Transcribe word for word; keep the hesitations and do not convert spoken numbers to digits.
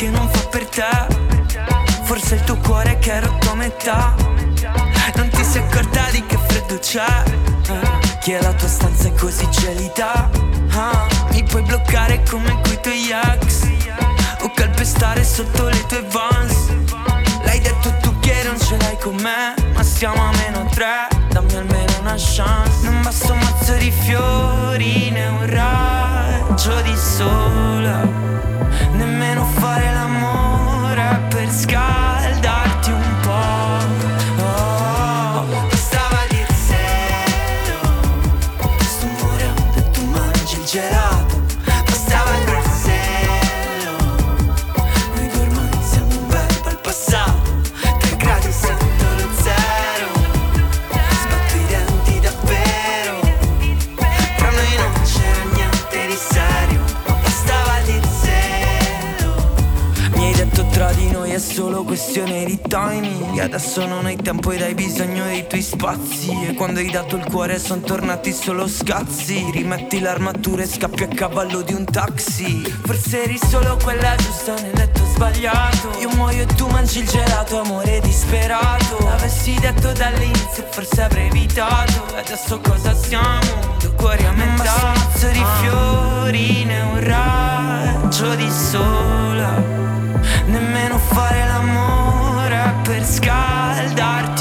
che non fa per te. Forse il tuo cuore che è rotto a metà. Non ti sei accorta di che freddo c'è, eh, che la tua stanza è così gelida. ah, Mi puoi bloccare come coi tuoi ex, o calpestare sotto le tue Vans. L'hai detto tu che non ce l'hai con me, ma siamo a meno tre, dammi almeno una chance. Non basta un mazzo di fiori né un raggio di sole, nemmeno fare l'amore per scaldarti un po'. oh, Bastava dirselo, sto morendo e tu mangi il gelato. Bastava dirselo, noi due ormai siamo un verbo al passato. Tre gradi sotto lo zero, sbatto i denti davvero, tra noi non c'era niente di serio. Bastava dirselo. Mi hai detto tra di noi è solo questione di timing, adesso non hai tempo ed hai bisogno dei tuoi spazi. E quando hai dato il cuore son tornati solo scazzi. Rimetti l'armatura e scappi a cavallo di un taxi. Forse eri solo quella giusta nel letto sbagliato. Io muoio e tu mangi il gelato, amore disperato. L'avessi detto dall'inizio forse avrei evitato. E adesso cosa siamo? Due cuori a metà. Un mazzo di fiori né un raggio di sole, nemmeno fare l'amore per scaldarti